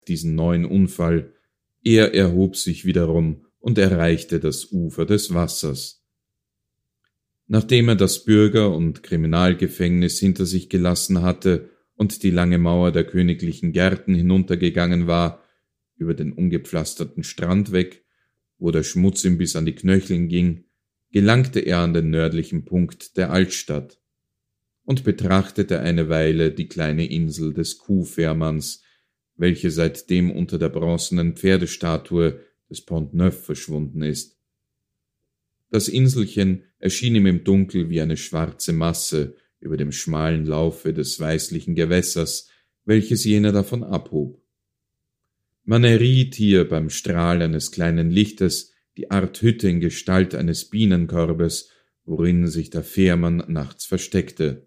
diesen neuen Unfall. Er erhob sich wiederum und erreichte das Ufer des Wassers. Nachdem er das Bürger- und Kriminalgefängnis hinter sich gelassen hatte und die lange Mauer der königlichen Gärten hinuntergegangen war, über den ungepflasterten Strand weg, wo der Schmutz ihm bis an die Knöcheln ging, gelangte er an den nördlichen Punkt der Altstadt und betrachtete eine Weile die kleine Insel des Kuhfährmanns, welche seitdem unter der bronzenen Pferdestatue des Pont Neuf verschwunden ist. Das Inselchen erschien ihm im Dunkel wie eine schwarze Masse über dem schmalen Laufe des weißlichen Gewässers, welches jener davon abhob. Man erriet hier beim Strahl eines kleinen Lichtes die Art Hütte in Gestalt eines Bienenkorbes, worin sich der Fährmann nachts versteckte.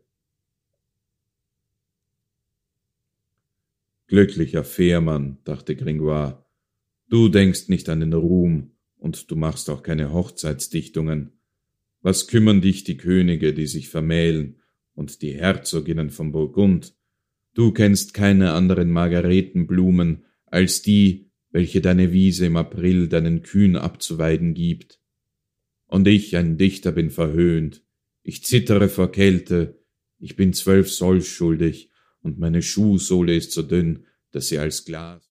»Glücklicher Fährmann«, dachte Gringoire, »du denkst nicht an den Ruhm, und du machst auch keine Hochzeitsdichtungen. Was kümmern dich die Könige, die sich vermählen, und die Herzoginnen von Burgund? Du kennst keine anderen Margaretenblumen als die, welche deine Wiese im April deinen Kühen abzuweiden gibt. Und ich, ein Dichter, bin verhöhnt. Ich zittere vor Kälte. Ich bin 12 Soll schuldig, und meine Schuhsohle ist so dünn, dass sie als Glas